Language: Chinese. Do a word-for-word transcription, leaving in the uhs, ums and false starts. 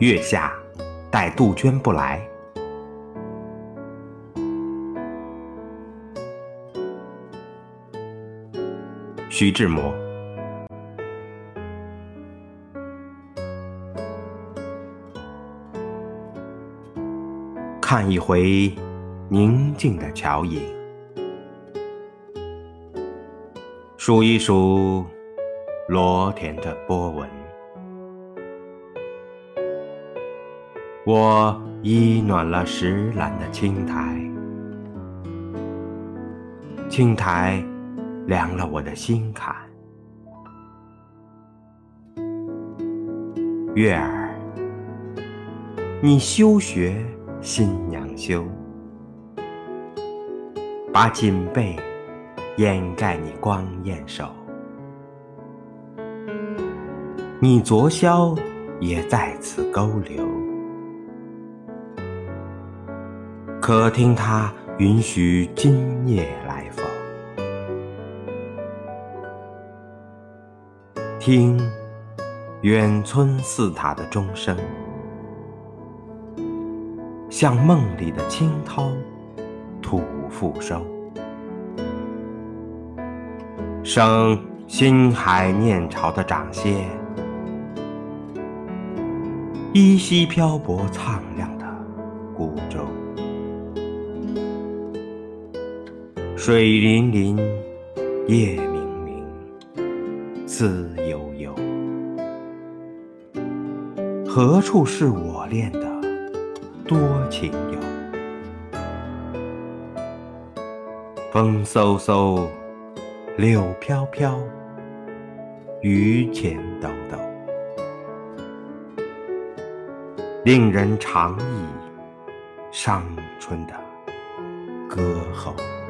月下待杜鹃不来。徐志摩。看一回宁静的桥影，数一数罗田的波纹。我依暖了石栏的青苔，青苔凉了我的心坎。月儿，你休学新娘羞，把锦被掩盖你光艳手。你昨宵也在此勾留，可听他允许今夜来否？听远村寺塔的钟声，像梦里的清涛吐复收，生星海念潮的掌蝎，依稀漂泊苍亮的孤舟。水粼粼，夜冥冥，思悠悠，何处是我恋的多情友？风嗖嗖，柳飘飘，榆钱抖抖，令人长忆伤春的歌喉。